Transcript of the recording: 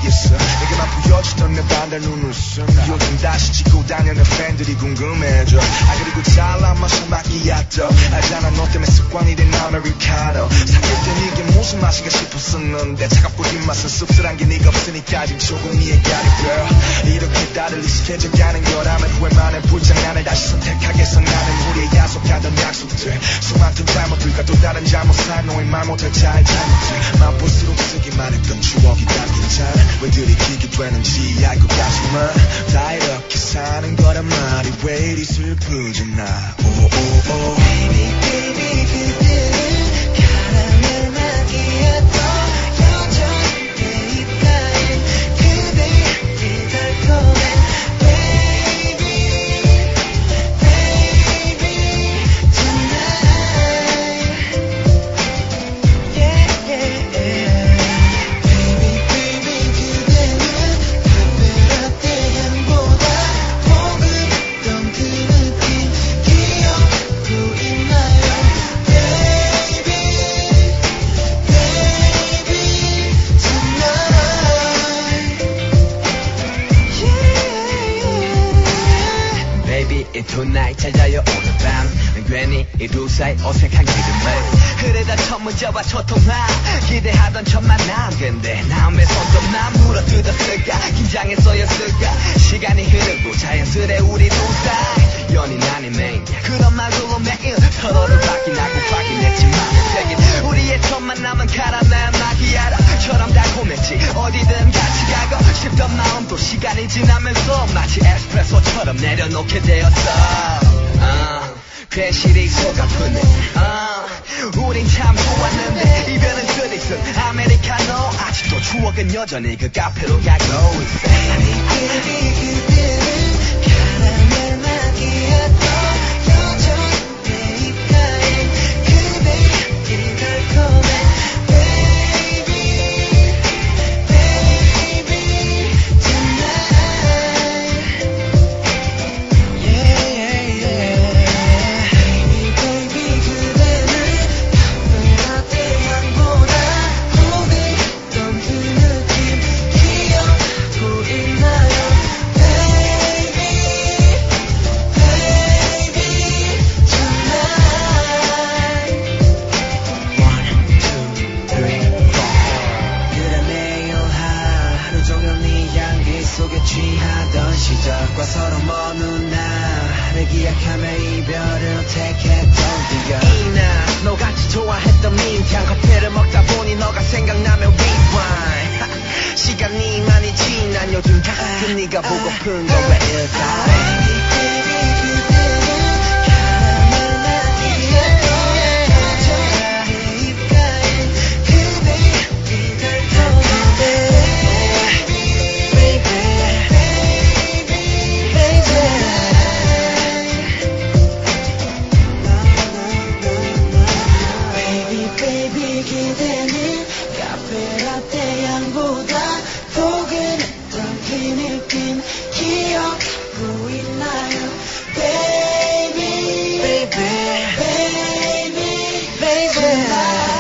위해서 내게만 보여주던 내 반달 눈웃음 요즘 다시 찍고 다니는 팬들이 궁금해져 그리고 잘난 맛이 마끼아또 알잖아 너 때문에 습관이 된 아메리카노 사귈 땐 이게 무슨 맛인가 싶었었는데 차갑고 뒷맛은 씁쓸한 게 네가 없으니까 지금 조금 이해가리 girl 이렇게 나를 익숙해져가는 거라면 후회만의 불장난을 다시 선택하겠어 나는 우리의 약속하던 약속들 수많던 잘못들과 또 다른 잘못을 너의 말 못할 잘 잘못들 맘 볼수록 쓰기만 했던 추억이 담긴 잔 왜 들이키게 되는지 알 것 같지만 다 이렇게 사는 거란 말이 왜 이리 슬프지 나 오오오 Baby baby 그대는 카라멜 마키아토 여전히 내 입가엔 그대의 달콤한 Baby baby tonight yeah yeah yeah Baby baby 그대는 카페라떼 향보다 포근했던 그 느낌 기억도 있나요 Baby baby tonight yeah Baby tonight 찾아요 오늘 밤 괜히 이 두 사이 어색한 기름을 흐르던 첫 문자와 첫 통화 기대하던 첫 만남 근데 남의 손톱만 물어뜯었을까 긴장했어였을까 시간이 흐르고 자연스레 우리 두 사이 연인 아니면 그런 말로 매일 서로를 확인하고 확인했지만 못되긴 우리의 첫 만남은 카라멜 마키아토처럼 달콤했지 어디든 같이 가고 싶던 마음도 시간이 지나면서 마치 에스프레소처럼 내려놓게 되었어 괜시리 속 아프네 우린 참 좋았는데 이별은 끝있음 아메리카노 아직도 추억은 여전히 그 카페로 가고 있어 Baby 그대는 카라멜 마키아토 여전히 내 입가엔 그대의 달콤한 Baby baby tonight yeah yeah yeah Baby baby 그대는 카페라떼 향보다 포근했던 그 느낌 기억도 있나요 Baby baby tonight 1, 2, 3, 4 그래 매일 하루 종일 네 향기 속에 취하던 시절과 서로 먼 나를 기약하며 이별을 택했던 네가 이나 너같이 좋아했던 민트향 커피를 먹다 보니 너가 생각나면 rewind 시간이 많이 지난 요즘 가끔 네가 보고픈 건 왜일까 Baby baby 그대는 카라멜 마키아토 여전히 내 입가엔 그대의 달콤한 Baby baby baby Baby baby 그대는 카페라떼 향보다 포근했던 그 느낌 기억도 있나요 Baby baby baby baby